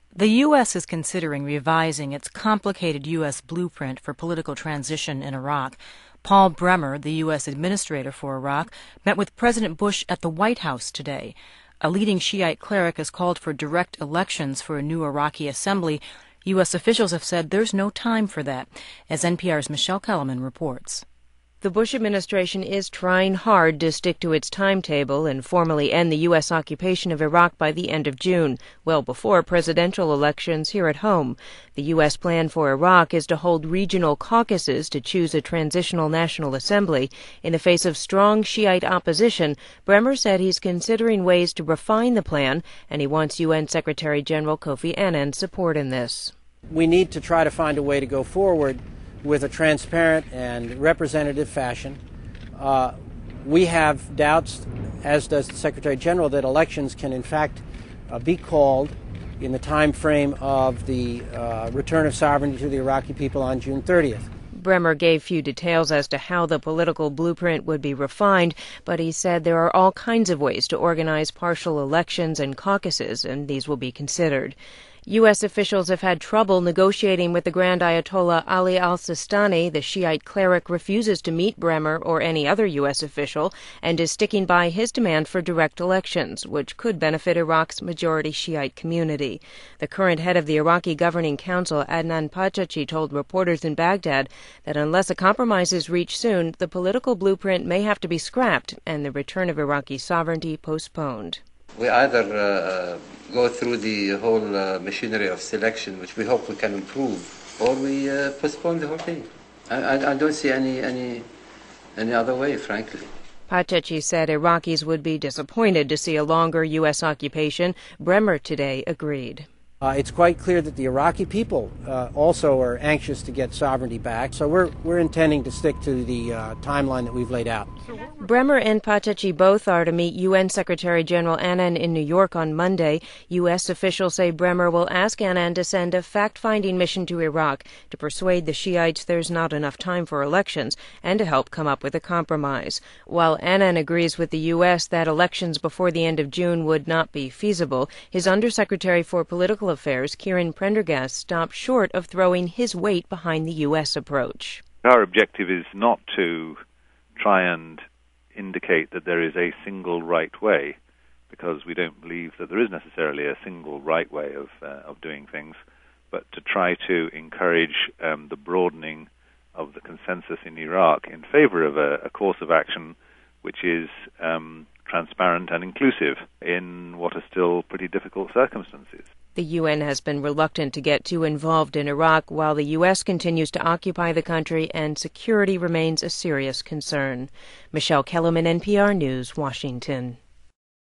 The U.S. is considering revising its complicated U.S. blueprint for political transition in Iraq. Paul Bremer, the U.S. Administrator for Iraq, met with President Bush at the White House today. A leading Shiite cleric has called for direct elections for a new Iraqi assembly. U.S. officials have said there's no time for that, as NPR's Michelle Kellerman reports. The Bush administration is trying hard to stick to its timetable and formally end the U.S. occupation of Iraq by the end of June, well before presidential elections here at home. The U.S. plan for Iraq is to hold regional caucuses to choose a transitional national assembly. In the face of strong Shiite opposition, Bremer said he's considering ways to refine the plan, and he wants UN Secretary General Kofi Annan's support in this. We need to try to find a way to go forward with a transparent and representative fashion. We have doubts, as does the Secretary General, that elections can in fact be called in the time frame of the return of sovereignty to the Iraqi people on June 30th. Bremer gave few details as to how the political blueprint would be refined, but he said there are all kinds of ways to organize partial elections and caucuses, and these will be considered. U.S. officials have had trouble negotiating with the Grand Ayatollah Ali al-Sistani. The Shiite cleric refuses to meet Bremer or any other U.S. official and is sticking by his demand for direct elections, which could benefit Iraq's majority Shiite community. The current head of the Iraqi Governing Council, Adnan Pachachi, told reporters in Baghdad that unless a compromise is reached soon, the political blueprint may have to be scrapped and the return of Iraqi sovereignty postponed. We either go through the whole machinery of selection, which we hope we can improve, or we postpone the whole thing. I don't see any other way, frankly. Pachachi said Iraqis would be disappointed to see a longer U.S. occupation. Bremer today agreed. It's quite clear that the Iraqi people also are anxious to get sovereignty back, so we're intending to stick to the timeline that we've laid out. Bremer and Pachachi both are to meet UN Secretary General Annan in New York on Monday. U.S. officials say Bremer will ask Annan to send a fact-finding mission to Iraq to persuade the Shiites there's not enough time for elections and to help come up with a compromise. While Annan agrees with the U.S. that elections before the end of June would not be feasible, his Undersecretary for Political Affairs, Kieran Prendergast, stopped short of throwing his weight behind the U.S. approach. Our objective is not to try and indicate that there is a single right way, because we don't believe that there is necessarily a single right way of doing things, but to try to encourage the broadening of the consensus in Iraq in favor of a course of action which is transparent and inclusive in what are still pretty difficult circumstances. The UN has been reluctant to get too involved in Iraq while the U.S. continues to occupy the country and security remains a serious concern. Michelle Kellerman, NPR News, Washington.